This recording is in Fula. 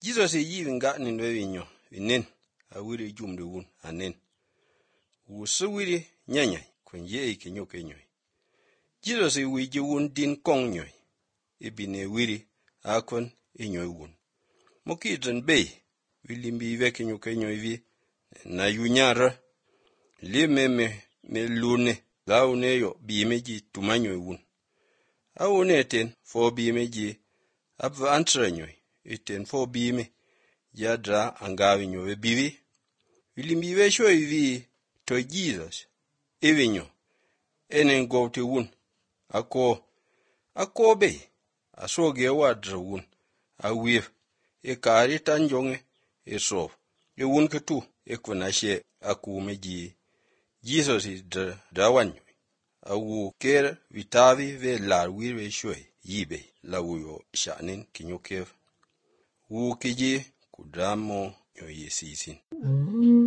Jesus yi nga nin we winyo inen awiri jumde wun anen wu suwiri nyanya kun ye kinyo kenyo. Jesus wi ji wun din kong nyoy ibine wiri akon inyoy wun mokidren be wilimbi ve kinyo kenyo vi na yunyara limeme me lune laune yo bi meji tumanyo wun awune ten fo bi meji abva antrenyo iten fo bi me jadra angawi nyo biwi wilimbi ve shoy vi to Jesus evinyo enen go te wun ako be asoge wadra wun awir kari tanjonge so wun ketu kunashe akumeji Jesus dawan awu ker vitavi ve lar wirwe shoy yibe lawuyo shanin kinyokev wu kiji kudamo yo yesisin